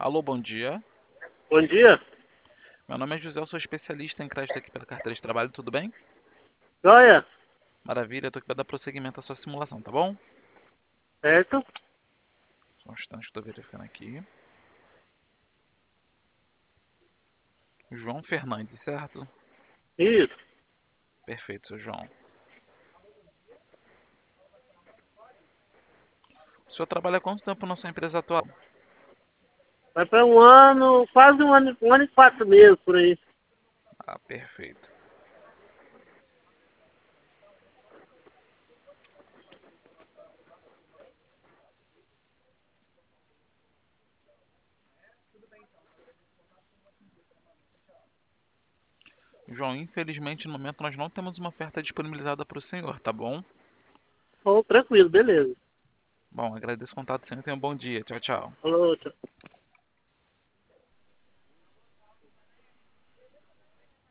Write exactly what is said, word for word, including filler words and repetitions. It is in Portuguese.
Alô, bom dia. Bom dia. Meu nome é José, eu sou especialista em crédito aqui pela carteira de trabalho, tudo bem? Joia, Maravilha, eu tô aqui para dar prosseguimento à sua simulação, tá bom? certo? Só um instante, estou verificando aqui. João Fernandes, certo? Isso. Perfeito, seu João. O senhor trabalha há quanto tempo na sua empresa atual? Vai para um ano, quase um ano, um ano e quatro meses por aí. Ah, perfeito. João, infelizmente no momento nós não temos uma oferta disponibilizada para o senhor, tá bom? Oh, tranquilo, beleza. Bom, agradeço o contato, senhor, e tenha um bom dia. Tchau, tchau. Falou, tchau.